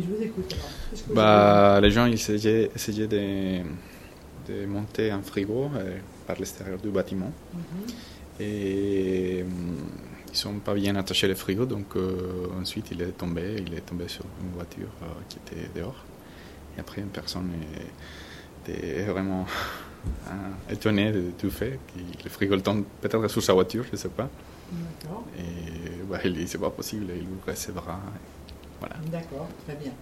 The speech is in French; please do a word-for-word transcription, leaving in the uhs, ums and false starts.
Je vous écoute alors. Qu'est-ce que vous Bah, les gens ils essayaient, essayaient de, de monter un frigo euh, par l'extérieur du bâtiment. Mhm. Et hum, ils sont pas bien attachés le frigo, donc euh, ensuite il est tombé, il est tombé sur une voiture euh, qui était dehors. Et après une personne est- était vraiment euh, étonnée de tout fait, que le frigo tombe peut-être sur sa voiture, je sais pas. D'accord. Et bah, il dit c'est pas possible, il ouvrait ses bras. Voilà. D'accord, très bien.